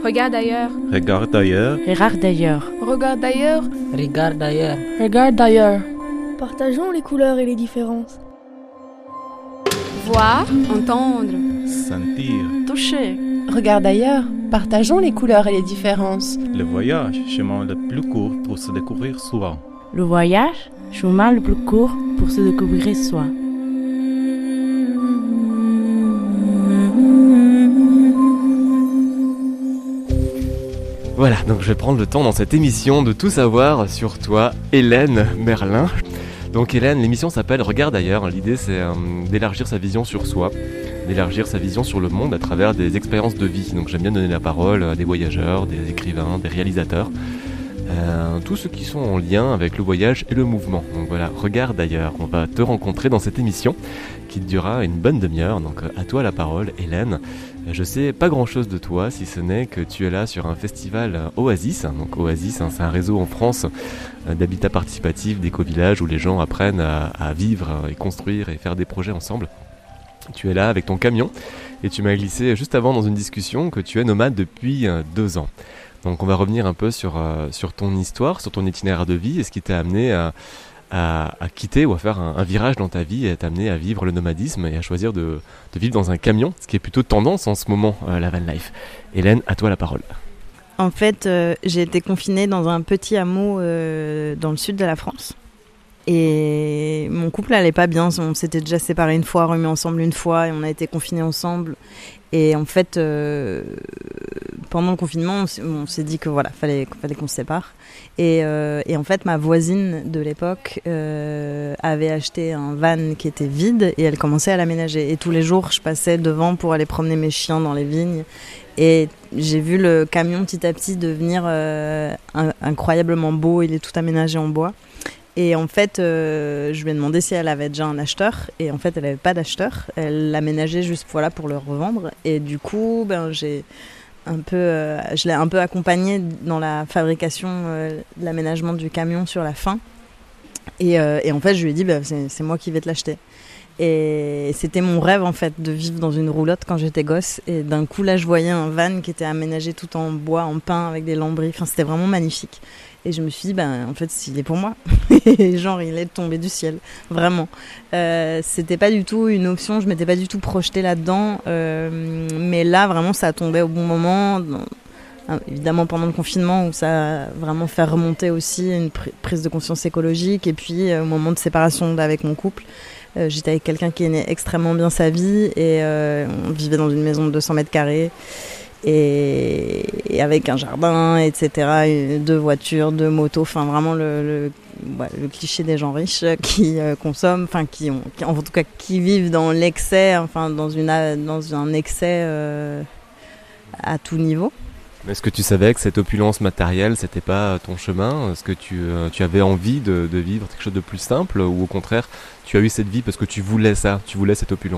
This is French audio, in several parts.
Regarde ailleurs. Regarde ailleurs. Regarde ailleurs. Regarde ailleurs. Regarde ailleurs. Regarde ailleurs. Partageons les couleurs et les différences. Voir, entendre. Sentir. Toucher. Regarde ailleurs. Partageons les couleurs et les différences. Le voyage, chemin le plus court pour se découvrir soi. Le voyage, chemin le plus court pour se découvrir soi. Voilà, donc je vais prendre le temps dans cette émission de tout savoir sur toi, Hélène Merlin. Donc Hélène, l'émission s'appelle Regarde ailleurs. L'idée c'est d'élargir sa vision sur soi, d'élargir sa vision sur le monde à travers des expériences de vie. Donc j'aime bien donner la parole à des voyageurs, des écrivains, des réalisateurs, tous ceux qui sont en lien avec le voyage et le mouvement. Donc voilà, Regarde ailleurs. On va te rencontrer dans cette émission qui durera une bonne demi-heure. Donc à toi la parole, Hélène. Je sais pas grand chose de toi, si ce n'est que tu es là sur un festival Oasis. Donc Oasis, c'est un réseau en France d'habitat participatif, d'éco-villages où les gens apprennent à vivre et construire et faire des projets ensemble. Tu es là avec ton camion et tu m'as glissé juste avant dans une discussion que tu es nomade depuis 2 ans. Donc on va revenir un peu sur ton histoire, sur ton itinéraire de vie et ce qui t'a amené à quitter ou à faire un virage dans ta vie et à t'amener à vivre le nomadisme et à choisir de vivre dans un camion, ce qui est plutôt tendance en ce moment, la van life. Hélène, à toi la parole. En fait, j'ai été confinée dans un petit hameau dans le sud de la France. Et mon couple n'allait pas bien, on s'était déjà séparés une fois, remis ensemble une fois et on a été confinés ensemble. Et en fait, pendant le confinement, on s'est dit que voilà, fallait qu'on se sépare. Et en fait, ma voisine de l'époque avait acheté un van qui était vide et elle commençait à l'aménager. Et tous les jours, je passais devant pour aller promener mes chiens dans les vignes. Et j'ai vu le camion petit à petit devenir incroyablement beau. Il est tout aménagé en bois. Et en fait, je lui ai demandé si elle avait déjà un acheteur. Et en fait, elle n'avait pas d'acheteur. Elle l'aménageait juste voilà, pour le revendre. Et du coup, je l'ai un peu accompagnée dans la fabrication, de l'aménagement du camion sur la fin. Et en fait, je lui ai dit, c'est moi qui vais te l'acheter. Et c'était mon rêve en fait de vivre dans une roulotte quand j'étais gosse. Et d'un coup, là, je voyais un van qui était aménagé tout en bois, en pin, avec des lambris. Enfin, c'était vraiment magnifique. Et je me suis dit, en fait, il est pour moi. Genre, il est tombé du ciel. Vraiment. C'était pas du tout une option. Je m'étais pas du tout projetée là-dedans. Mais là, vraiment, ça a tombé au bon moment. Évidemment, pendant le confinement, où ça a vraiment fait remonter aussi une prise de conscience écologique. Et puis, au moment de séparation avec mon couple, j'étais avec quelqu'un qui aimait extrêmement bien sa vie. Et on vivait dans une maison de 200 mètres carrés. Et avec un jardin, etc., 2 voitures, 2 motos, enfin vraiment le cliché des gens riches qui consomment, enfin en tout cas qui vivent dans l'excès, enfin dans un excès à tout niveau. Est-ce que tu savais que cette opulence matérielle, c'était pas ton chemin ? Est-ce que tu avais envie de vivre quelque chose de plus simple ou au contraire, tu as eu cette vie parce que tu voulais ça, tu voulais cette opulence ?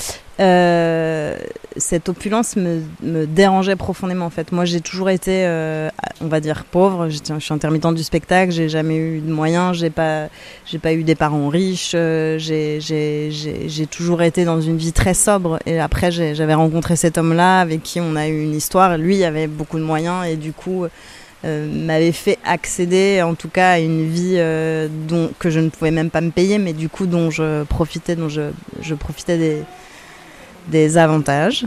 Cette opulence me dérangeait profondément en fait. Moi j'ai toujours été on va dire pauvre, je suis intermittente du spectacle, j'ai jamais eu de moyens, j'ai pas eu des parents riches, j'ai toujours été dans une vie très sobre et après j'avais rencontré cet homme-là avec qui on a eu une histoire, lui avait beaucoup de moyens et du coup m'avait fait accéder en tout cas à une vie que je ne pouvais même pas me payer mais du coup dont je profitais des avantages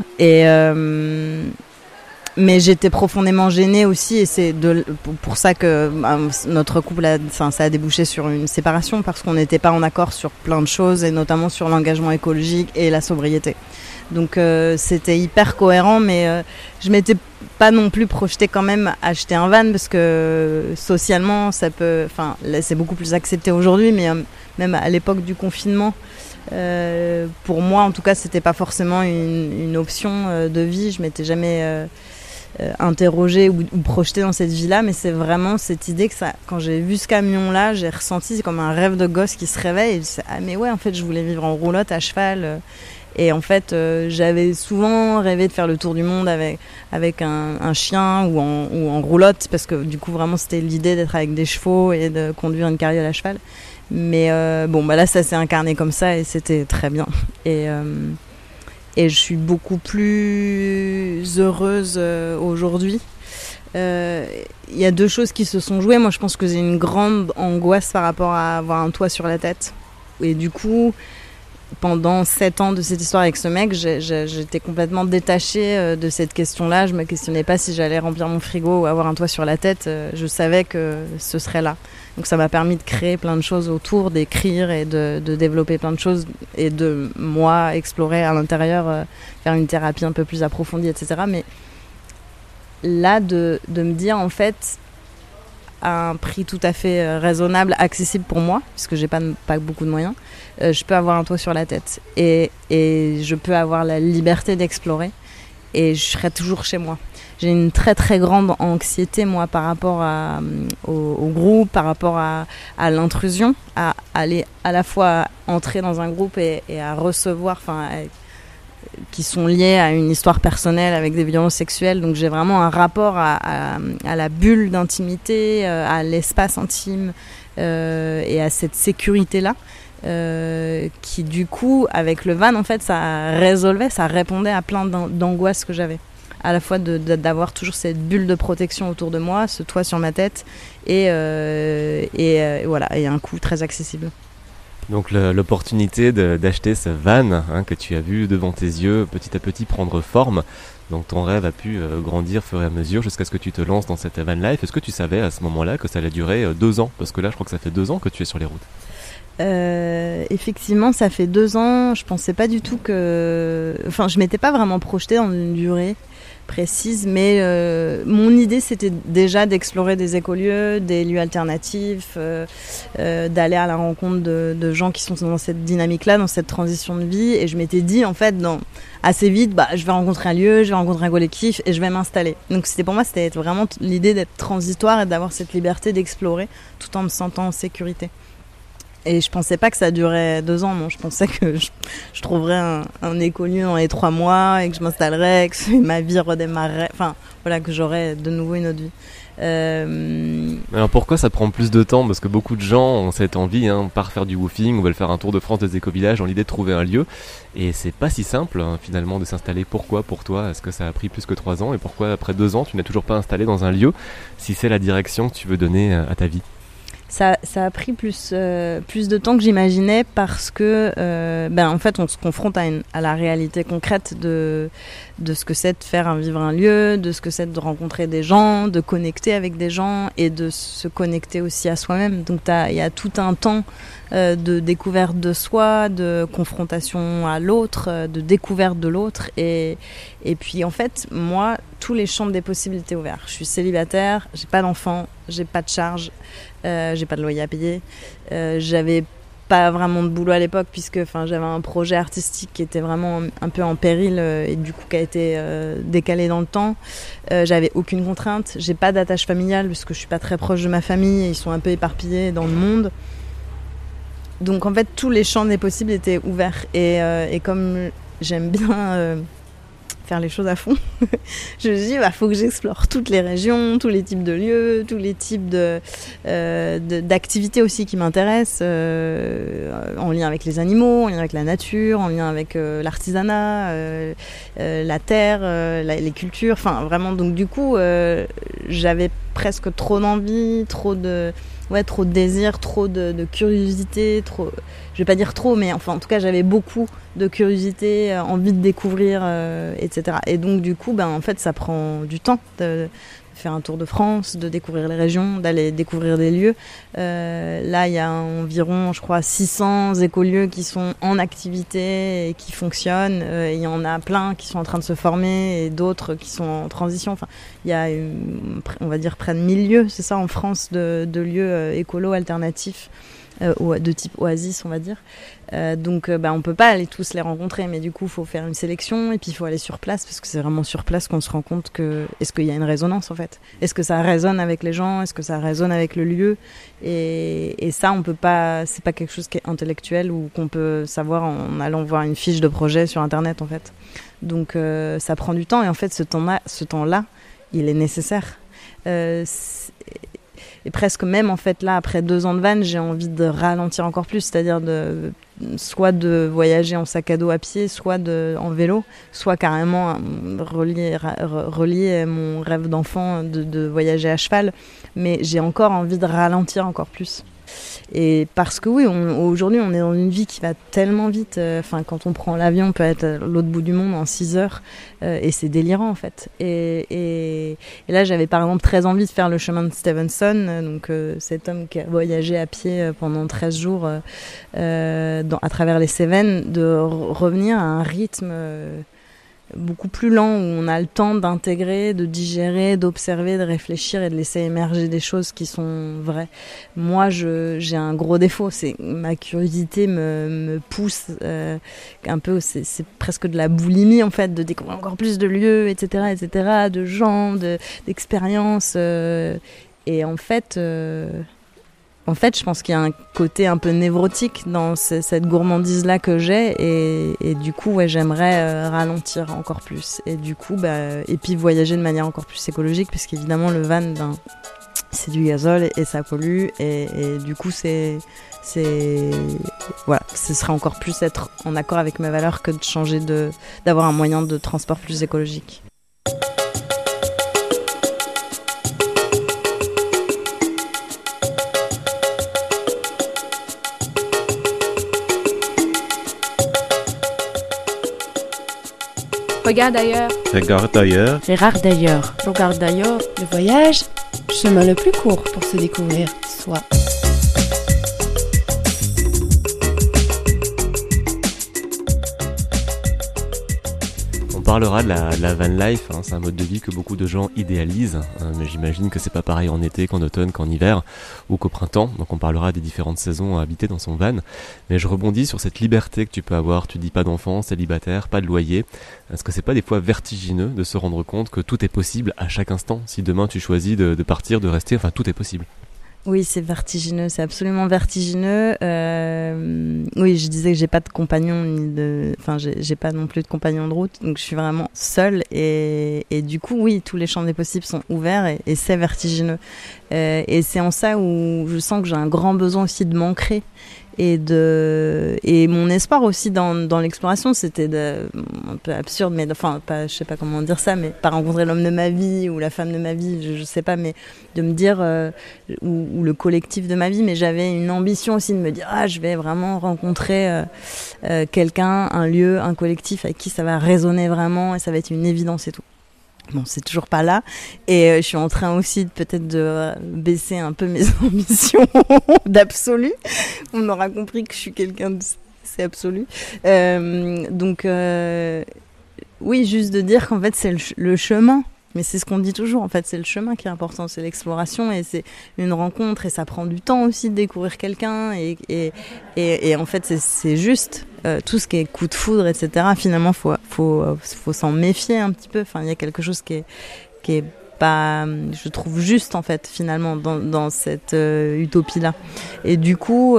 mais j'étais profondément gênée aussi et c'est pour ça que notre couple ça a débouché sur une séparation parce qu'on n'était pas en accord sur plein de choses et notamment sur l'engagement écologique et la sobriété. Donc c'était hyper cohérent mais je m'étais pas non plus projetée quand même à acheter un van parce que socialement c'est beaucoup plus accepté aujourd'hui mais même à l'époque du confinement pour moi en tout cas c'était pas forcément une option de vie, je m'étais jamais interrogée ou projetée dans cette vie là mais c'est vraiment cette idée que quand j'ai vu ce camion là j'ai ressenti comme un rêve de gosse qui se réveille et je me suis dit, mais ouais en fait je voulais vivre en roulotte à cheval et en fait j'avais souvent rêvé de faire le tour du monde avec un chien ou en roulotte parce que du coup vraiment c'était l'idée d'être avec des chevaux et de conduire une carriole à cheval. Mais là ça s'est incarné comme ça et c'était très bien. et je suis beaucoup plus heureuse aujourd'hui. Il y a 2 choses qui se sont jouées. Moi, je pense que j'ai une grande angoisse par rapport à avoir un toit sur la tête. Et du coup, pendant 7 ans de cette histoire avec ce mec, j'étais complètement détachée de cette question-là. Je me questionnais pas si j'allais remplir mon frigo ou avoir un toit sur la tête. Je savais que ce serait là. Donc ça m'a permis de créer plein de choses autour, d'écrire et de développer plein de choses et de, moi, explorer à l'intérieur, faire une thérapie un peu plus approfondie, etc. Mais là, de me dire, en fait, à un prix tout à fait raisonnable, accessible pour moi, puisque j'ai pas beaucoup de moyens, je peux avoir un toit sur la tête. Et je peux avoir la liberté d'explorer. Et je serai toujours chez moi. J'ai une très très grande anxiété, moi, par rapport au groupe, par rapport à l'intrusion, à aller à la fois entrer dans un groupe et à recevoir, qui sont liés à une histoire personnelle avec des violences sexuelles. Donc j'ai vraiment un rapport à la bulle d'intimité, à l'espace intime et à cette sécurité-là. Qui du coup, avec le van, en fait, ça répondait à plein d'angoisses que j'avais. À la fois d'avoir toujours cette bulle de protection autour de moi, ce toit sur ma tête, et voilà, et un coût très accessible. Donc l'opportunité d'acheter ce van que tu as vu devant tes yeux petit à petit prendre forme. Donc ton rêve a pu grandir au fur et à mesure jusqu'à ce que tu te lances dans cette van life. Est-ce que tu savais à ce moment-là que ça allait durer 2 ans? Parce que là, je crois que ça fait 2 ans que tu es sur les routes. Effectivement, ça fait 2 ans. Je pensais pas du tout que... Enfin, je m'étais pas vraiment projetée dans une durée précise, mais mon idée, c'était déjà d'explorer des écolieux, des lieux alternatifs, d'aller à la rencontre de gens qui sont dans cette dynamique-là, dans cette transition de vie. Et je m'étais dit, en fait, assez vite, je vais rencontrer un lieu, je vais rencontrer un collectif et je vais m'installer. Donc pour moi, c'était vraiment l'idée d'être transitoire et d'avoir cette liberté d'explorer tout en me sentant en sécurité. Et je pensais pas que ça durait 2 ans, non. Je pensais que je trouverais un écolieu dans les 3 mois et que je m'installerais, que ma vie redémarrerait. Enfin, voilà, que j'aurais de nouveau une autre vie. Alors pourquoi ça prend plus de temps? Parce que beaucoup de gens ont cette envie, partent faire du woofing ou veulent faire un tour de France des écovillages dans l'idée de trouver un lieu. Et c'est pas si simple, finalement, de s'installer. Pourquoi pour toi? Est-ce que ça a pris plus que 3 ans? Et pourquoi après 2 ans, tu n'es toujours pas installé dans un lieu si c'est la direction que tu veux donner à ta vie? Ça a pris plus de temps que j'imaginais parce que en fait on se confronte à la réalité concrète de ce que c'est de vivre un lieu, de ce que c'est de rencontrer des gens, de connecter avec des gens et de se connecter aussi à soi-même. Donc il y a tout un temps de découverte de soi, de confrontation à l'autre, de découverte de l'autre et puis en fait moi tous les champs des possibilités ouverts. Je suis célibataire, j'ai pas d'enfant, j'ai pas de charge, j'ai pas de loyer à payer, j'avais pas vraiment de boulot à l'époque puisque j'avais un projet artistique qui était vraiment un peu en péril et du coup qui a été décalé dans le temps. J'avais aucune contrainte, j'ai pas d'attache familiale puisque je suis pas très proche de ma famille et ils sont un peu éparpillés dans le monde. Donc en fait tous les champs des possibles étaient ouverts et comme j'aime bien faire les choses à fond, je me suis dit faut que j'explore toutes les régions, tous les types de lieux, tous les types d'activités aussi qui m'intéressent, en lien avec les animaux, en lien avec la nature, en lien avec l'artisanat, la terre, les cultures, vraiment. Donc du coup j'avais presque trop d'envie, trop de désir, trop de curiosité, je vais pas dire trop, mais en tout cas j'avais beaucoup de curiosité, envie de découvrir, etc. Et donc du coup, en fait ça prend du temps de faire un tour de France, de découvrir les régions, d'aller découvrir des lieux. Là il y a environ, je crois, 600 écolieux qui sont en activité et qui fonctionnent. Il y en a plein qui sont en train de se former et d'autres qui sont en transition. Il y a, on va dire, près de 1000 lieux, c'est ça, en France, de lieux écolos alternatifs. De type oasis, on va dire. Donc on peut pas aller tous les rencontrer, mais du coup il faut faire une sélection et puis il faut aller sur place parce que c'est vraiment sur place qu'on se rend compte que est-ce qu'il y a une résonance en fait, est-ce que ça résonne avec les gens, est-ce que ça résonne avec le lieu, et ça on peut pas, c'est pas quelque chose qui est intellectuel ou qu'on peut savoir en allant voir une fiche de projet sur internet en fait. Donc ça prend du temps et en fait ce temps-là il est nécessaire. Et presque même en fait là après 2 ans de van j'ai envie de ralentir encore plus, c'est-à-dire de soit de voyager en sac à dos à pied, soit en vélo, soit carrément relier mon rêve d'enfant de voyager à cheval. Mais j'ai encore envie de ralentir encore plus. Et parce que oui, aujourd'hui on est dans une vie qui va tellement vite. Quand on prend l'avion, on peut être à l'autre bout du monde en 6 heures. Et c'est délirant en fait. Et là j'avais par exemple très envie de faire le chemin de Stevenson, donc cet homme qui a voyagé à pied pendant 13 jours à travers les Cévennes, de revenir à un rythme beaucoup plus lent, où on a le temps d'intégrer, de digérer, d'observer, de réfléchir et de laisser émerger des choses qui sont vraies. Moi, j'ai un gros défaut, c'est ma curiosité me pousse un peu, c'est presque de la boulimie en fait, de découvrir encore plus de lieux, etc., de gens, d'expériences. Et en fait, je pense qu'il y a un côté un peu névrotique dans cette gourmandise-là que j'ai, et du coup, ouais, j'aimerais ralentir encore plus. Et du coup, et puis voyager de manière encore plus écologique, puisqu'évidemment, le van, c'est du gazole et ça pollue, et du coup, voilà, ce serait encore plus être en accord avec mes valeurs que de d'avoir un moyen de transport plus écologique. Regarde ailleurs. Regarde ailleurs. Regarde d'ailleurs. Regarde d'ailleurs. Le voyage, chemin le plus court pour se découvrir soi. On parlera de la van life, c'est un mode de vie que beaucoup de gens idéalisent, mais j'imagine que c'est pas pareil en été qu'en automne, qu'en hiver ou qu'au printemps, donc on parlera des différentes saisons à habiter dans son van. Mais je rebondis sur cette liberté que tu peux avoir, tu dis pas d'enfant, célibataire, pas de loyer. Est-ce que c'est pas des fois vertigineux de se rendre compte que tout est possible à chaque instant? Si demain tu choisis de partir, de rester, tout est possible. Oui, c'est vertigineux, c'est absolument vertigineux. Oui, je disais que j'ai pas de compagnon, j'ai pas non plus de compagnon de route, donc je suis vraiment seule, et du coup, oui, tous les champs des possibles sont ouverts, et c'est vertigineux. Et c'est en ça où je sens que j'ai un grand besoin aussi de m'ancrer. Et mon espoir aussi dans l'exploration, c'était un peu absurde, mais je sais pas comment dire ça, mais pas rencontrer l'homme de ma vie ou la femme de ma vie, je sais pas, mais de me dire ou le collectif de ma vie, mais j'avais une ambition aussi de me dire je vais vraiment rencontrer quelqu'un, un lieu, un collectif avec qui ça va résonner vraiment et ça va être une évidence et tout. Bon, c'est toujours pas là, et je suis en train aussi peut-être de baisser un peu mes ambitions d'absolu. On aura compris que je suis quelqu'un de c'est absolu. Donc oui, juste de dire qu'en fait c'est le chemin. Mais c'est ce qu'on dit toujours, en fait, c'est le chemin qui est important, c'est l'exploration, et c'est une rencontre, et ça prend du temps aussi de découvrir quelqu'un, et en fait c'est juste tout ce qui est coup de foudre, etc. Finalement, faut s'en méfier un petit peu. Enfin, il y a quelque chose qui est pas, je trouve, juste en fait finalement dans cette utopie-là. Et du coup,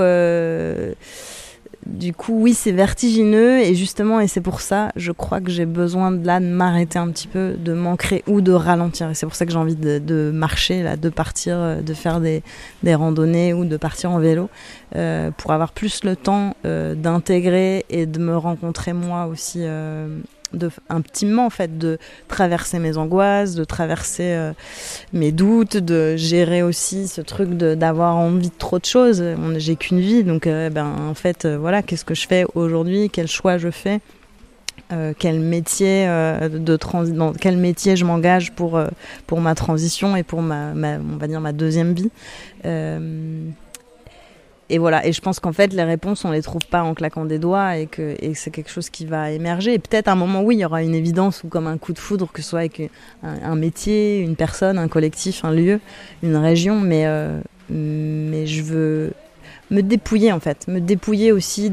oui, c'est vertigineux, et justement, et c'est pour ça, je crois que j'ai besoin de m'arrêter un petit peu, de m'ancrer ou de ralentir. Et c'est pour ça que j'ai envie de marcher, là, de partir, de faire des randonnées ou de partir en vélo, pour avoir plus le temps d'intégrer et de me rencontrer moi aussi, intimement en fait, de traverser mes angoisses, de traverser mes doutes, de gérer aussi ce truc d'avoir envie de trop de choses. J'ai qu'une vie, donc en fait voilà, qu'est-ce que je fais aujourd'hui, quel choix je fais, quel métier dans quel métier je m'engage pour ma transition et pour on va dire ma deuxième vie. Et voilà, et je pense qu'en fait les réponses on les trouve pas en claquant des doigts, et que c'est quelque chose qui va émerger, et peut-être à un moment oui il y aura une évidence, ou comme un coup de foudre, que ce soit avec un métier, une personne, un collectif, un lieu, une région, mais je veux me dépouiller en fait, me dépouiller aussi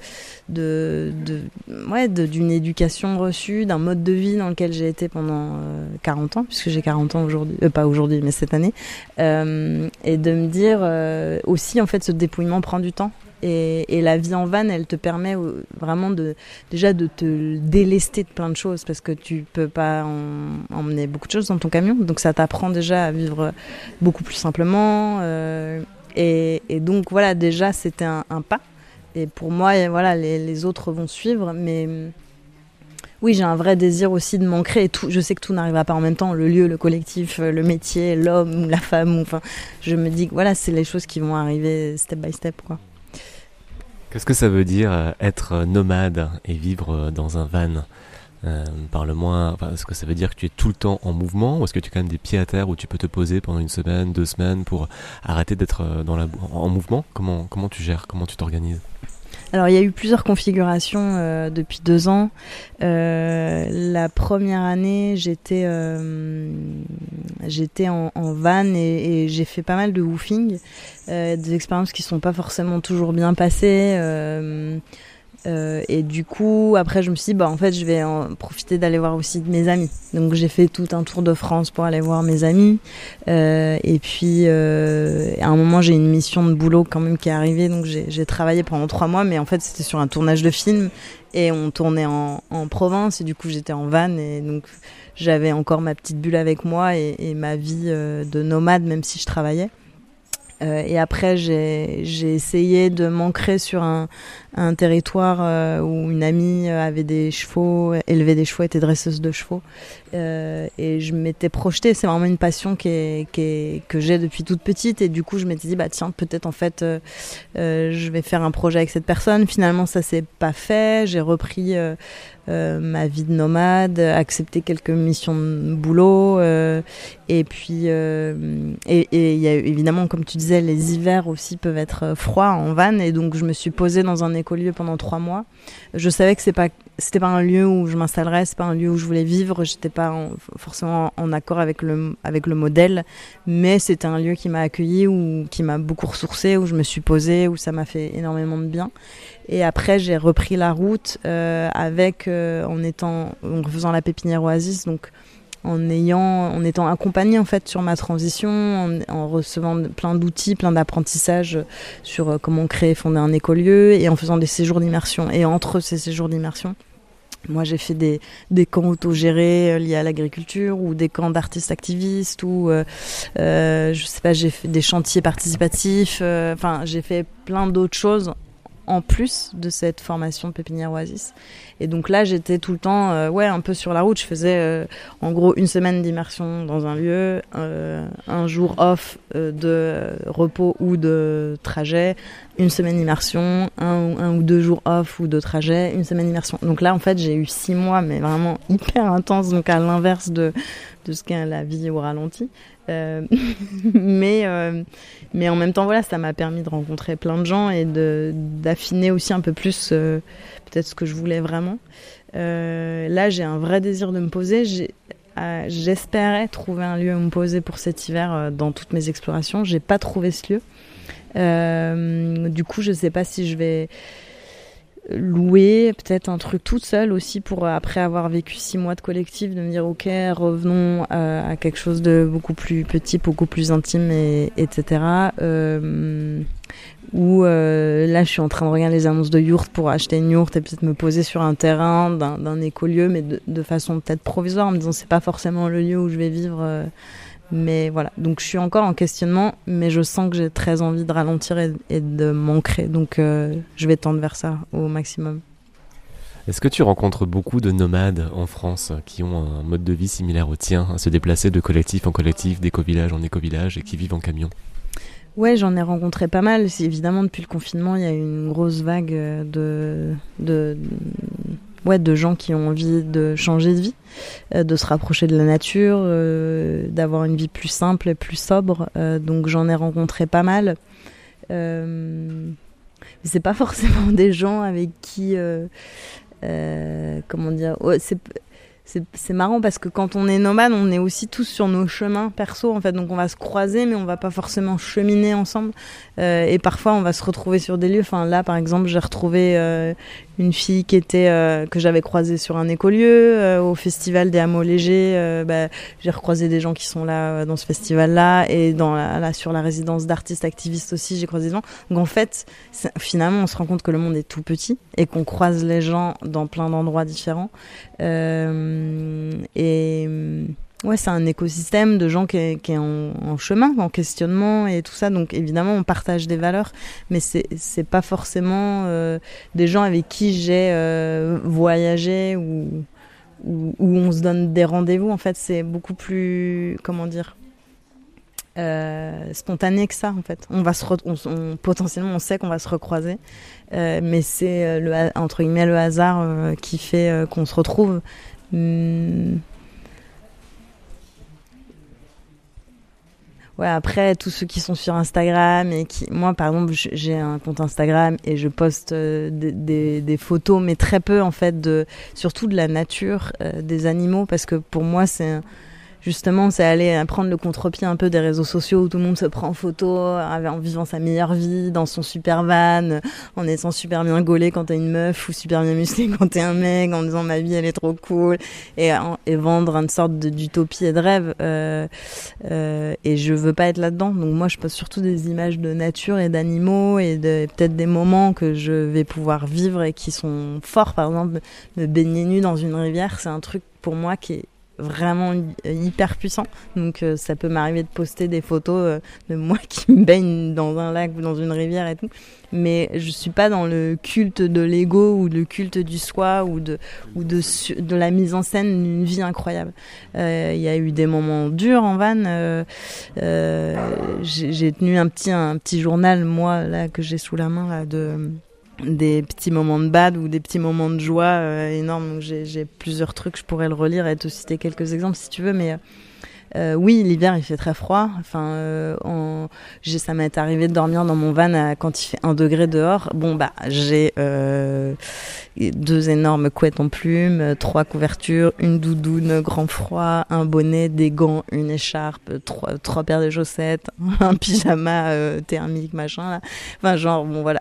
d'une éducation reçue, d'un mode de vie dans lequel j'ai été pendant 40 ans, puisque j'ai 40 ans aujourd'hui, pas aujourd'hui mais cette année, et de me dire aussi en fait ce dépouillement prend du temps, et la vie en van elle te permet vraiment déjà de te délester de plein de choses, parce que tu peux pas emmener beaucoup de choses dans ton camion, donc ça t'apprend déjà à vivre beaucoup plus simplement, et donc voilà, déjà c'était un pas. Et pour moi, voilà, les autres vont suivre, mais oui, j'ai un vrai désir aussi de m'ancrer. Et tout, je sais que tout n'arrivera pas en même temps, le lieu, le collectif, le métier, l'homme ou la femme. Enfin, je me dis que voilà, c'est les choses qui vont arriver step by step, quoi. Qu'est-ce que ça veut dire être nomade et vivre dans un van? Parle-moi, est-ce que ça veut dire que tu es tout le temps en mouvement, ou est-ce que tu as quand même des pieds à terre où tu peux te poser pendant 1 semaine, 2 semaines pour arrêter d'être en mouvement? Comment tu gères? Comment tu t'organises? Alors, il y a eu plusieurs configurations depuis 2 ans. La première année, j'étais en van et j'ai fait pas mal de woofing, des expériences qui sont pas forcément toujours bien passées. Et du coup, après, je me suis dit, en fait, je vais en profiter d'aller voir aussi mes amis. Donc, j'ai fait tout un tour de France pour aller voir mes amis. Et puis, à un moment, j'ai une mission de boulot quand même qui est arrivée. Donc, j'ai travaillé pendant 3 mois, mais en fait, c'était sur un tournage de film. Et on tournait en province. Et du coup, j'étais en van. Et donc, j'avais encore ma petite bulle avec moi et ma vie de nomade, même si je travaillais. Et après, j'ai essayé de m'ancrer sur un territoire où une amie avait des chevaux, élevait des chevaux, était dresseuse de chevaux. Et je m'étais projetée, c'est vraiment une passion que j'ai depuis toute petite. Et du coup, je m'étais dit, tiens, peut-être en fait, je vais faire un projet avec cette personne. Finalement, ça s'est pas fait. J'ai repris ma vie de nomade, accepté quelques missions de boulot. Et puis, et il y a évidemment, comme tu disais, les hivers aussi peuvent être froids en van. Et donc, je me suis posée dans un écolieu pendant 3 mois. Je savais que c'était pas un lieu où je m'installerais, c'est pas un lieu où je voulais vivre. J'étais pas forcément en accord avec le modèle, mais c'était un lieu qui m'a accueilli, ou qui m'a beaucoup ressourcée, où je me suis posée, où ça m'a fait énormément de bien. Et après, j'ai repris la route en faisant la pépinière Oasis, donc en étant accompagnée en fait sur ma transition, en recevant plein d'outils, plein d'apprentissages sur comment créer, fonder un écolieu, et en faisant des séjours d'immersion. Et entre ces séjours d'immersion, moi, j'ai fait des camps autogérés liés à l'agriculture, ou des camps d'artistes activistes, ou je sais pas, j'ai fait des chantiers participatifs. Enfin, j'ai fait plein d'autres choses en plus de cette formation de pépinière Oasis. Et donc là, j'étais tout le temps un peu sur la route. Je faisais en gros 1 semaine d'immersion dans un lieu, un jour off de repos ou de trajet, 1 semaine d'immersion, un ou 2 jours off ou de trajet, 1 semaine d'immersion. Donc là, en fait, j'ai eu 6 mois, mais vraiment hyper intense, donc à l'inverse de ce qu'est la vie au ralenti. Mais en même temps, voilà, ça m'a permis de rencontrer plein de gens et d'affiner aussi un peu plus peut-être ce que je voulais vraiment. Là, j'ai un vrai désir de me poser. J'espérais trouver un lieu où me poser pour cet hiver dans toutes mes explorations. J'ai pas trouvé ce lieu. Du coup, je sais pas si je vais louer peut-être un truc toute seule aussi, pour après avoir vécu 6 mois de collectif, de me dire ok, revenons à quelque chose de beaucoup plus petit, beaucoup plus intime, etc. Ou là, je suis en train de regarder les annonces de yourtes pour acheter une yourte et peut-être me poser sur un terrain d'un écolieu, mais de façon peut-être provisoire, en me disant c'est pas forcément le lieu où je vais vivre. Mais voilà, donc je suis encore en questionnement, mais je sens que j'ai très envie de ralentir et de m'ancrer, donc je vais tendre vers ça au maximum. Est-ce que tu rencontres beaucoup de nomades en France qui ont un mode de vie similaire au tien, à se déplacer de collectif en collectif, d'éco-village en éco-village, et qui vivent en camion? Ouais, j'en ai rencontré pas mal. Évidemment, depuis le confinement, il y a eu une grosse vague de gens qui ont envie de changer de vie, de se rapprocher de la nature, d'avoir une vie plus simple et plus sobre. Donc j'en ai rencontré pas mal. Mais c'est pas forcément des gens avec qui... comment dire... Ouais, c'est marrant parce que quand on est nomade, on est aussi tous sur nos chemins perso, en fait. Donc on va se croiser, mais on va pas forcément cheminer ensemble. Et parfois, on va se retrouver sur des lieux. Enfin, là, par exemple, j'ai retrouvé une fille que j'avais croisée sur un écolieu au festival des Hameaux Légers. J'ai recroisé des gens qui sont là dans ce festival-là, et sur la résidence d'artistes activistes aussi, j'ai croisé des gens. Donc en fait, finalement, on se rend compte que le monde est tout petit et qu'on croise les gens dans plein d'endroits différents. Et c'est un écosystème de gens qui est en chemin, en questionnement et tout ça. Donc évidemment, on partage des valeurs, mais c'est pas forcément des gens avec qui j'ai voyagé ou où on se donne des rendez-vous. En fait, c'est beaucoup plus, spontané que ça. En fait, potentiellement, on sait qu'on va se recroiser, mais c'est entre guillemets le hasard qui fait qu'on se retrouve. Ouais, après, tous ceux qui sont sur Instagram moi, par exemple, j'ai un compte Instagram et je poste des photos, mais très peu, en fait, surtout de la nature, des animaux, parce que pour moi, justement, c'est aller prendre le contre-pied un peu des réseaux sociaux où tout le monde se prend en photo en vivant sa meilleure vie dans son super van, en étant super bien gaulé quand t'es une meuf ou super bien musclé quand t'es un mec, en disant ma vie elle est trop cool et vendre une sorte d'utopie et de rêve. Et je veux pas être là-dedans. Donc moi, je poste surtout des images de nature et d'animaux et peut-être des moments que je vais pouvoir vivre et qui sont forts. Par exemple, me baigner nu dans une rivière, c'est un truc pour moi qui est vraiment hyper puissant. Donc ça peut m'arriver de poster des photos de moi qui me baigne dans un lac ou dans une rivière et tout, mais je suis pas dans le culte de l'ego ou le culte du soi ou de la mise en scène d'une vie incroyable. Il y a eu des moments durs en van. J'ai tenu un petit journal, moi, là, que j'ai sous la main, là, des petits moments de bad ou des petits moments de joie énormes. Donc j'ai plusieurs trucs, je pourrais le relire et te citer quelques exemples si tu veux, mais oui, l'hiver il fait très froid. Enfin, ça m'est arrivé de dormir dans mon van quand il fait 1 degré dehors. Bon bah j'ai 2 énormes couettes en plumes, 3 couvertures, une doudoune, grand froid, un bonnet, des gants, une écharpe, 3 paires de chaussettes, un pyjama thermique machin là. Enfin genre bon voilà.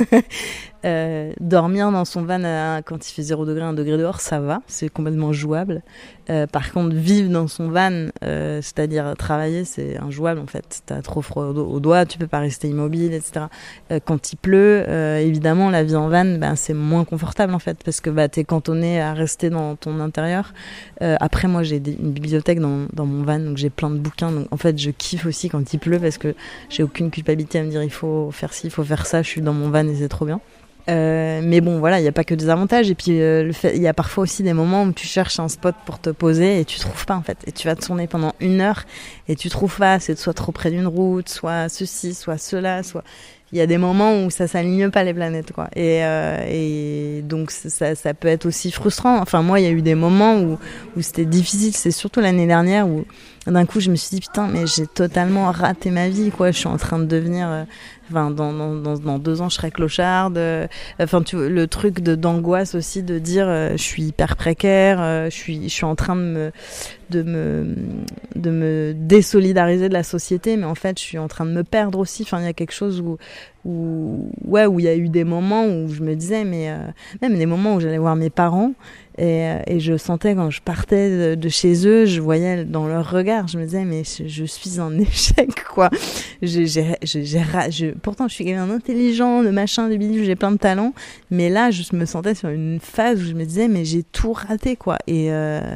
Dormir dans son van quand il fait 0 degré, 1 degré dehors, ça va, c'est complètement jouable. Par contre, vivre dans son van, c'est-à-dire travailler, c'est injouable en fait. T'as trop froid aux doigts, tu peux pas rester immobile, etc. Quand il pleut, évidemment, la vie en van, c'est moins confortable en fait, parce que t'es cantonné à rester dans ton intérieur. Après, moi, j'ai une bibliothèque dans mon van, donc j'ai plein de bouquins. Donc en fait, je kiffe aussi quand il pleut, parce que j'ai aucune culpabilité à me dire il faut faire ci, il faut faire ça. Je suis dans mon van et c'est trop bien. Mais bon, voilà, il n'y a pas que des avantages. Et puis, il y a parfois aussi des moments où tu cherches un spot pour te poser et tu trouves pas, en fait. Et tu vas tourner pendant 1 heure et tu trouves pas. C'est soit trop près d'une route, soit ceci, soit cela, soit... Il y a des moments où ça s'aligne pas les planètes, quoi. Et donc, ça peut être aussi frustrant. Enfin, moi, il y a eu des moments où c'était difficile. C'est surtout l'année dernière où, d'un coup, je me suis dit, putain, mais j'ai totalement raté ma vie, quoi. Je suis en train de devenir... Enfin, dans 2 ans, je serai clocharde. Enfin, le truc d'angoisse aussi, de dire, je suis hyper précaire, je suis en train de me désolidariser de la société, mais en fait, je suis en train de me perdre aussi. Enfin, il y a quelque chose où il y a eu des moments où je me disais, mais même des moments où j'allais voir mes parents et je sentais quand je partais de chez eux, je voyais dans leur regard, je me disais, mais je suis un échec, quoi. Pourtant, je suis quelqu'un d'intelligent, de machin, de bidule, j'ai plein de talents, mais là, je me sentais sur une phase où je me disais, mais j'ai tout raté, quoi. Et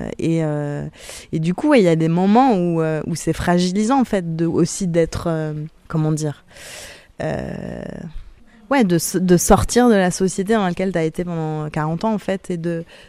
du coup, il y a des moments où c'est fragilisant, en fait, aussi d'être, de sortir de la société dans laquelle tu as été pendant 40 ans, en fait, et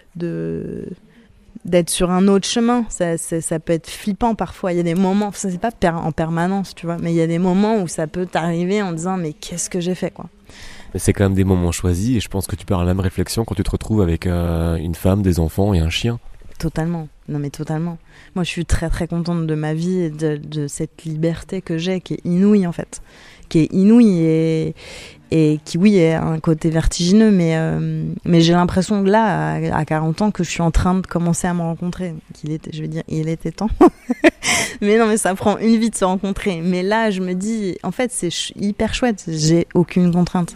d'être sur un autre chemin. Ça peut être flippant parfois. Il y a des moments, ça c'est pas en permanence, tu vois, mais il y a des moments où ça peut t'arriver en disant, mais qu'est-ce que j'ai fait, quoi. Mais c'est quand même des moments choisis, et je pense que tu peux avoir la même réflexion quand tu te retrouves avec une femme, des enfants et un chien. Totalement. Non mais totalement. Moi je suis très très contente de ma vie et de cette liberté que j'ai, qui est inouïe en fait. Qui est inouïe et qui, oui, est un côté vertigineux, mais j'ai l'impression que là, à 40 ans, que je suis en train de commencer à me rencontrer. Il était temps. Mais non, mais ça prend une vie de se rencontrer. Mais là, je me dis, en fait, c'est hyper chouette. J'ai aucune contrainte.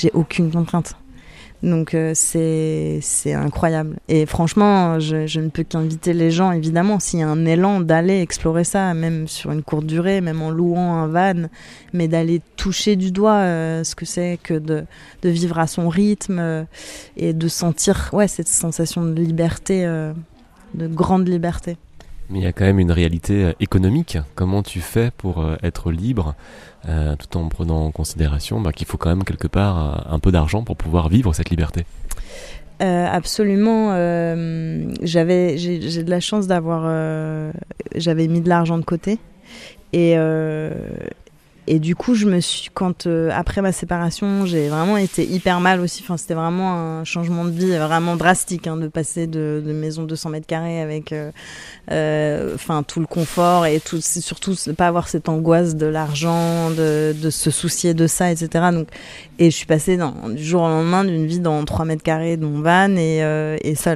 Donc c'est incroyable. Et franchement, je ne peux qu'inviter les gens, évidemment, s'il y a un élan, d'aller explorer ça, même sur une courte durée, même en louant un van, mais d'aller toucher du doigt ce que c'est que de vivre à son rythme et de sentir cette sensation de liberté, de grande liberté. Mais il y a quand même une réalité économique. Comment tu fais pour être libre, tout en prenant en considération qu'il faut quand même quelque part un peu d'argent pour pouvoir vivre cette liberté? Absolument. J'ai de la chance d'avoir... j'avais mis de l'argent de côté. Et du coup, après ma séparation, j'ai vraiment été hyper mal aussi. Enfin, c'était vraiment un changement de vie vraiment drastique, de passer de maison 200 mètres carrés avec tout le confort et tout, surtout ne pas avoir cette angoisse de l'argent, de se soucier de ça, etc. Et je suis passée du jour au lendemain d'une vie dans 3 mètres carrés de mon van et seule.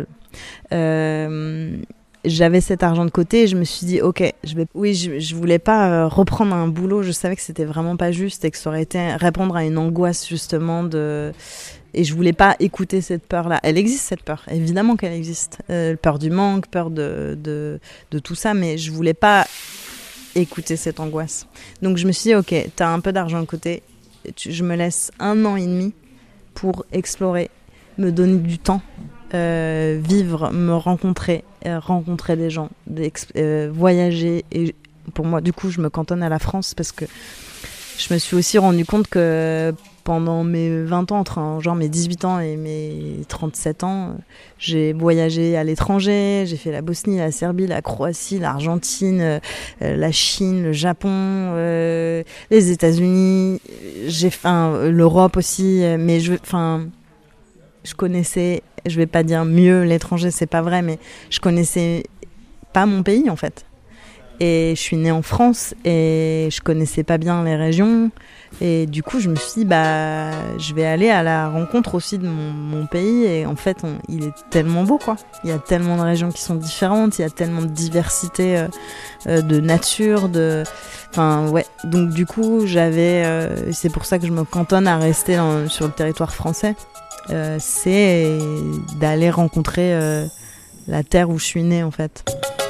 J'avais cet argent de côté et je me suis dit je voulais pas reprendre un boulot, je savais que c'était vraiment pas juste et que ça aurait été répondre à une angoisse justement et je voulais pas écouter cette peur là. Elle existe, cette peur, évidemment qu'elle existe, peur du manque, peur de tout ça, mais je voulais pas écouter cette angoisse. Donc je me suis dit t'as un peu d'argent de côté, je me laisse 1 an et demi pour explorer, me donner du temps, vivre, me rencontrer des gens, voyager. Et pour moi, du coup, je me cantonne à la France parce que je me suis aussi rendu compte que pendant mes 20 ans, entre mes 18 ans et mes 37 ans, j'ai voyagé à l'étranger, j'ai fait la Bosnie, la Serbie, la Croatie, l'Argentine, la Chine, le Japon, les États-Unis, l'Europe aussi, mais je connaissais, je vais pas dire mieux l'étranger, c'est pas vrai, mais je connaissais pas mon pays en fait. Et je suis née en France et je connaissais pas bien les régions. Et du coup, je me suis dit, je vais aller à la rencontre aussi de mon pays. Et en fait, il est tellement beau, quoi. Il y a tellement de régions qui sont différentes, il y a tellement de diversité de nature, Donc du coup, c'est pour ça que je me cantonne à rester sur le territoire français. C'est d'aller rencontrer la terre où je suis née en fait.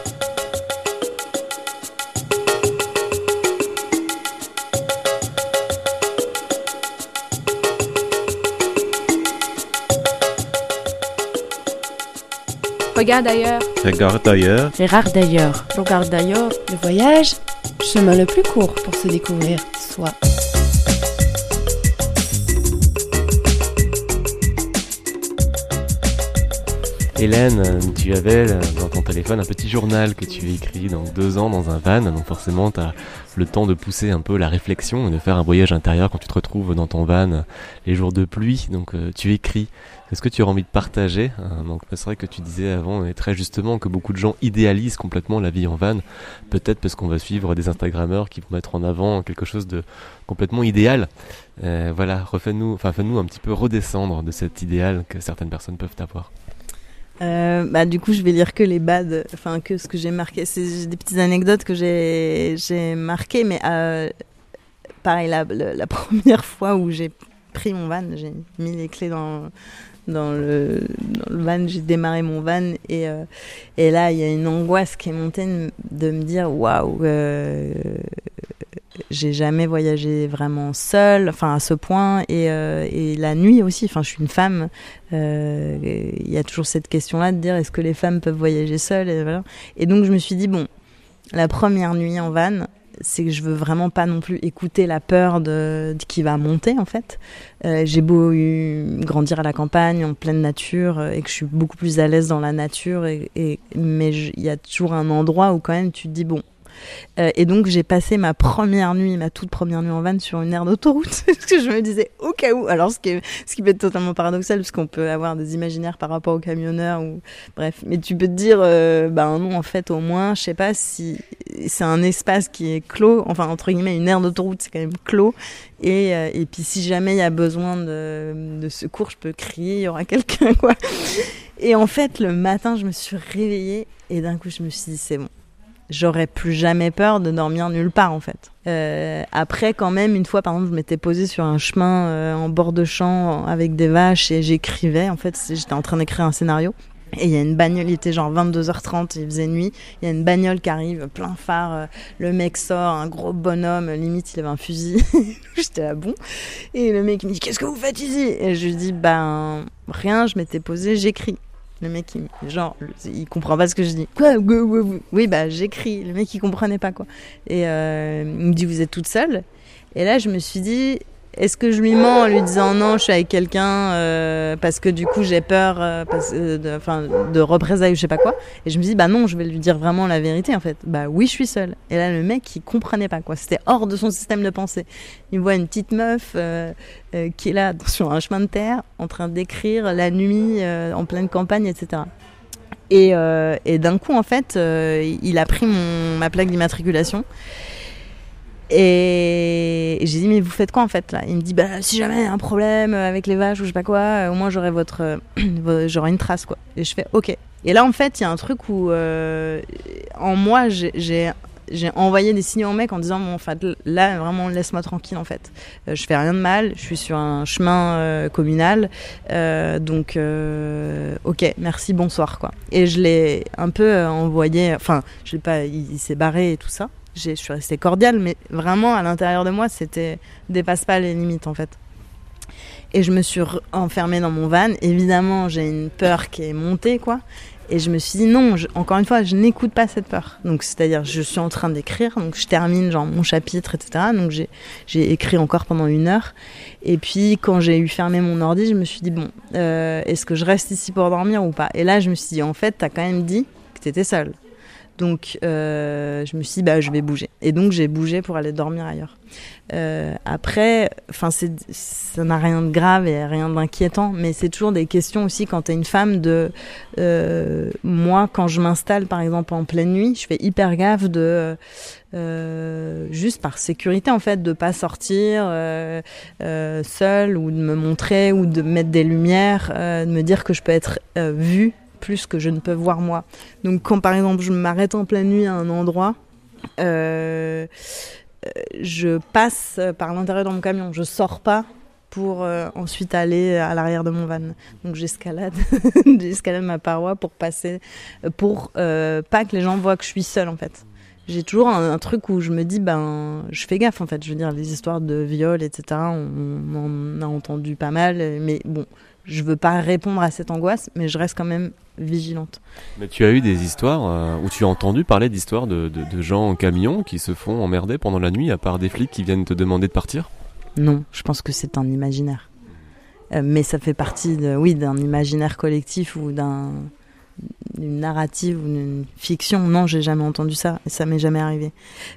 Regarde ailleurs. Regarde ailleurs. Regarde d'ailleurs. Regarde d'ailleurs. Le voyage, chemin le plus court pour se découvrir soi. Hélène, tu avais dans ton téléphone un petit journal que tu as écrit 2 ans dans un van, donc forcément tu as le temps de pousser un peu la réflexion et de faire un voyage intérieur quand tu te retrouves dans ton van les jours de pluie, donc tu écris. Est-ce que tu as envie de partager? Donc c'est vrai que tu disais avant et très justement que beaucoup de gens idéalisent complètement la vie en van, peut-être parce qu'on va suivre des Instagrammeurs qui vont mettre en avant quelque chose de complètement idéal. Voilà, fais-nous un petit peu redescendre de cet idéal que certaines personnes peuvent avoir. Du coup, je vais lire que les bad, que ce que j'ai marqué. C'est des petites anecdotes que j'ai marquées, mais pareil, la première fois où j'ai pris mon van, j'ai mis les clés dans le van, j'ai démarré mon van et là, il y a une angoisse qui est montée de me dire waouh, j'ai jamais voyagé vraiment seule, à ce point, et la nuit aussi. Je suis une femme. Il y a toujours cette question-là de dire est-ce que les femmes peuvent voyager seules, et voilà. Et donc je me suis dit la première nuit en van, c'est que je veux vraiment pas non plus écouter la peur qui va monter en fait. J'ai beau grandir à la campagne, en pleine nature, et que je suis beaucoup plus à l'aise dans la nature, mais il y a toujours un endroit où quand même tu te dis et donc j'ai passé ma toute première nuit en van sur une aire d'autoroute parce que je me disais au cas où, alors ce qui peut être totalement paradoxal parce qu'on peut avoir des imaginaires par rapport aux camionneurs ou bref, mais tu peux te dire non, en fait au moins je sais pas si c'est un espace qui est clos, entre guillemets une aire d'autoroute c'est quand même clos, et puis si jamais il y a besoin de secours je peux crier, il y aura quelqu'un quoi. Et en fait le matin je me suis réveillée et d'un coup je me suis dit c'est bon, j'aurais plus jamais peur de dormir nulle part en fait. Après quand même une fois par exemple je m'étais posée sur un chemin en bord de champ avec des vaches et j'écrivais, en fait j'étais en train d'écrire un scénario et il y a une bagnole, il était genre 22h30, il faisait nuit, il y a une bagnole qui arrive plein phare, le mec sort, un gros bonhomme, limite il avait un fusil. J'étais là bon, et le mec me dit qu'est-ce que vous faites ici? Et je lui dis rien, je m'étais posée, j'écris. Le mec, il comprend pas ce que je dis. Quoi ? Oui, bah j'écris. Le mec, il comprenait pas, quoi. Et il me dit, vous êtes toute seule ? Et là, je me suis dit, est-ce que je lui mens en lui disant non, je suis avec quelqu'un parce que du coup j'ai peur de représailles ou je sais pas quoi. Et je me dis bah non, je vais lui dire vraiment la vérité en fait. Bah oui, je suis seule. Et là le mec il comprenait pas quoi. C'était hors de son système de pensée. Il voit une petite meuf qui est là sur un chemin de terre en train d'écrire la nuit en pleine campagne, etc. Et d'un coup en fait il a pris ma plaque d'immatriculation. Et j'ai dit mais vous faites quoi en fait là ? Il me dit bah si jamais il y a un problème avec les vaches ou je sais pas quoi, au moins j'aurai j'aurai une trace quoi. Et je fais ok. Et là en fait il y a un truc où en moi j'ai envoyé des signaux au mec en disant bon en fait là vraiment laisse-moi tranquille en fait. Je fais rien de mal, je suis sur un chemin communal, donc ok merci bonsoir quoi. Et je l'ai un peu envoyé, enfin je l'ai pas, il s'est barré et tout ça. Je suis restée cordiale, mais vraiment à l'intérieur de moi, c'était dépasse pas les limites en fait. Et je me suis enfermée dans mon van. Évidemment, j'ai une peur qui est montée quoi. Et je me suis dit non, encore une fois, je n'écoute pas cette peur. Donc c'est-à-dire, je suis en train d'écrire, donc je termine genre mon chapitre, etc. Donc j'ai écrit encore pendant 1 heure. Et puis quand j'ai eu fermé mon ordi, je me suis dit bon, est-ce que je reste ici pour dormir ou pas ? Et là, je me suis dit en fait, t'as quand même dit que t'étais seule. Donc je me suis dit bah je vais bouger et donc j'ai bougé pour aller dormir ailleurs. Après enfin ça n'a rien de grave et rien d'inquiétant, mais c'est toujours des questions aussi quand t'es une femme de moi quand je m'installe par exemple en pleine nuit, je fais hyper gaffe de juste par sécurité en fait de pas sortir seule ou de me montrer ou de mettre des lumières, de me dire que je peux être vue plus que je ne peux voir moi. Donc quand par exemple je m'arrête en pleine nuit à un endroit, je passe par l'intérieur de mon camion, je sors pas pour ensuite aller à l'arrière de mon van. Donc j'escalade ma paroi pour passer, pour pas que les gens voient que je suis seule en fait. J'ai toujours un truc où je me dis ben je fais gaffe en fait. Je veux dire les histoires de viol etc. On en a entendu pas mal, mais bon. Je veux pas répondre à cette angoisse, mais je reste quand même vigilante. Mais tu as eu des histoires où tu as entendu parler d'histoires de gens en camion qui se font emmerder pendant la nuit, à part des flics qui viennent te demander de partir ? Non, je pense que c'est un imaginaire. Mais ça fait partie d'un imaginaire collectif ou d'une narrative ou d'une fiction. Non, j'ai jamais entendu ça, et ça m'est jamais arrivé.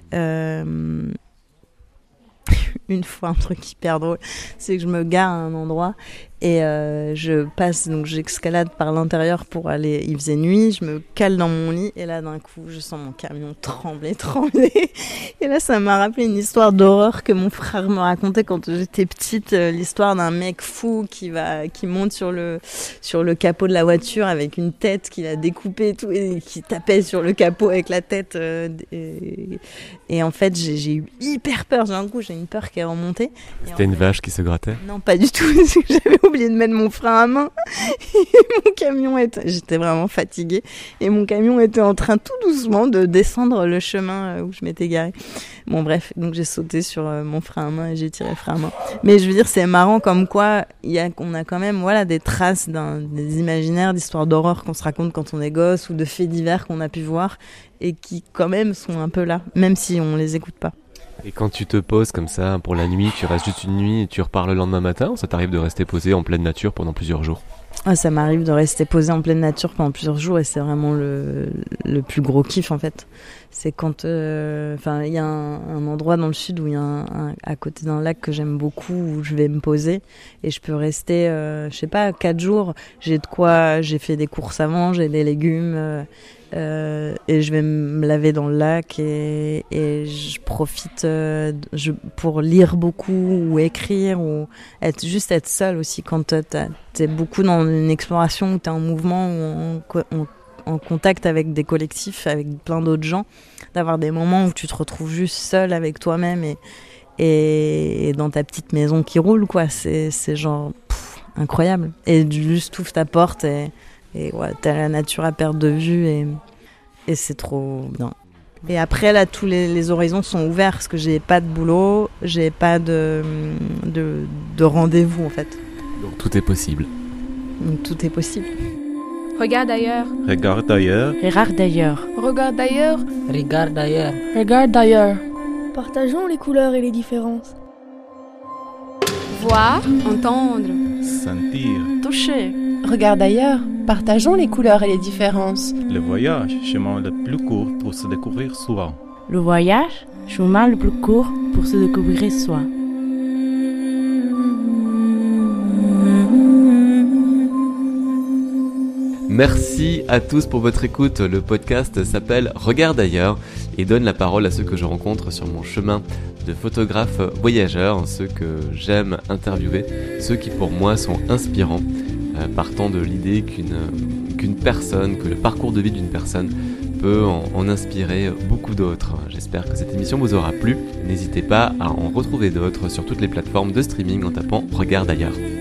Une fois, un truc hyper drôle, c'est que je me gare à un endroit et je passe, donc j'escalade par l'intérieur pour aller, il faisait nuit, je me cale dans mon lit et là d'un coup je sens mon camion trembler et là ça m'a rappelé une histoire d'horreur que mon frère me racontait quand j'étais petite, l'histoire d'un mec fou qui monte sur le capot de la voiture avec une tête qu'il a découpée et tout et qui tapait sur le capot avec la tête et en fait j'ai eu hyper peur, d'un coup j'ai une peur qui est remontée. C'était une vache qui se grattait ? Non, pas du tout, c'est que j'avais oublié de mettre mon frein à main et mon camion j'étais vraiment fatiguée et mon camion était en train tout doucement de descendre le chemin où je m'étais garée. Bon bref, donc j'ai sauté sur mon frein à main et j'ai tiré le frein à main. Mais je veux dire, c'est marrant comme quoi on a quand même des traces des imaginaires, d'histoires d'horreur qu'on se raconte quand on est gosse ou de faits divers qu'on a pu voir et qui quand même sont un peu là, même si on les écoute pas. Et quand tu te poses comme ça pour la nuit, tu restes juste une nuit et tu repars le lendemain matin, ou ça t'arrive de rester posé en pleine nature pendant plusieurs jours ? Ça m'arrive de rester posé en pleine nature pendant plusieurs jours et c'est vraiment le plus gros kiff en fait. C'est quand il y a un endroit dans le sud où il y a à côté d'un lac que j'aime beaucoup où je vais me poser et je peux rester je sais pas 4 jours, j'ai fait des courses avant, j'ai des légumes et je vais me laver dans le lac et je profite pour lire beaucoup ou écrire ou être seule aussi quand t'es beaucoup dans une exploration où t'es en mouvement ou en contact avec des collectifs, avec plein d'autres gens, d'avoir des moments où tu te retrouves juste seule avec toi-même et dans ta petite maison qui roule quoi, c'est genre incroyable et juste t'ouvres ta porte et ouais, t'as la nature à perte de vue et c'est trop bien. Et après là tous les horizons sont ouverts parce que j'ai pas de boulot, j'ai pas de rendez-vous en fait. Donc tout est possible. Donc tout est possible. Regarde ailleurs. Regarde ailleurs. Regarde d'ailleurs. Regarde d'ailleurs. Regarde ailleurs. Regarde d'ailleurs. Partageons les couleurs et les différences. Voir, entendre. Sentir. Toucher. Regarde d'ailleurs. Partageons les couleurs et les différences. Le voyage, chemin le plus court pour se découvrir soi. Le voyage, chemin le plus court pour se découvrir soi. Merci à tous pour votre écoute. Le podcast s'appelle Regarde ailleurs et donne la parole à ceux que je rencontre sur mon chemin de photographe voyageur, ceux que j'aime interviewer, ceux qui pour moi sont inspirants, partant de l'idée qu'une personne, que le parcours de vie d'une personne peut en inspirer beaucoup d'autres. J'espère que cette émission vous aura plu. N'hésitez pas à en retrouver d'autres sur toutes les plateformes de streaming en tapant Regarde ailleurs.